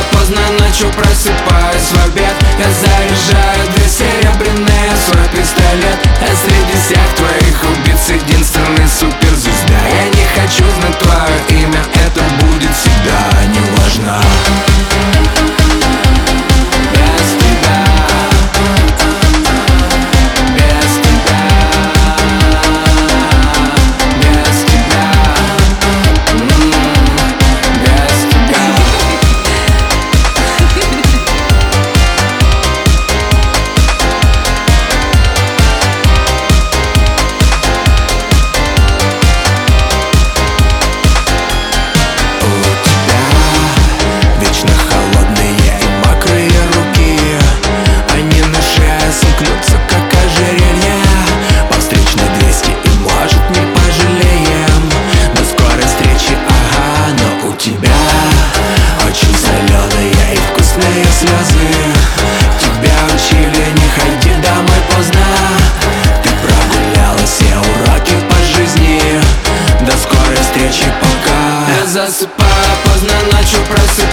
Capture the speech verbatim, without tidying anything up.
поздно ночью просыпаюсь в обед. Я заряжаю две серебряные свой пистолет. А среди всех твоих убийц единственный суперзвезда. Я не хочу знать твое имя, это будет всегда неважно. Слезы тебя учили, не ходи домой поздно. Ты прогуляла все уроки по жизни. До скорой встречи, пока. Я засыпаю поздно ночью, просыпаюсь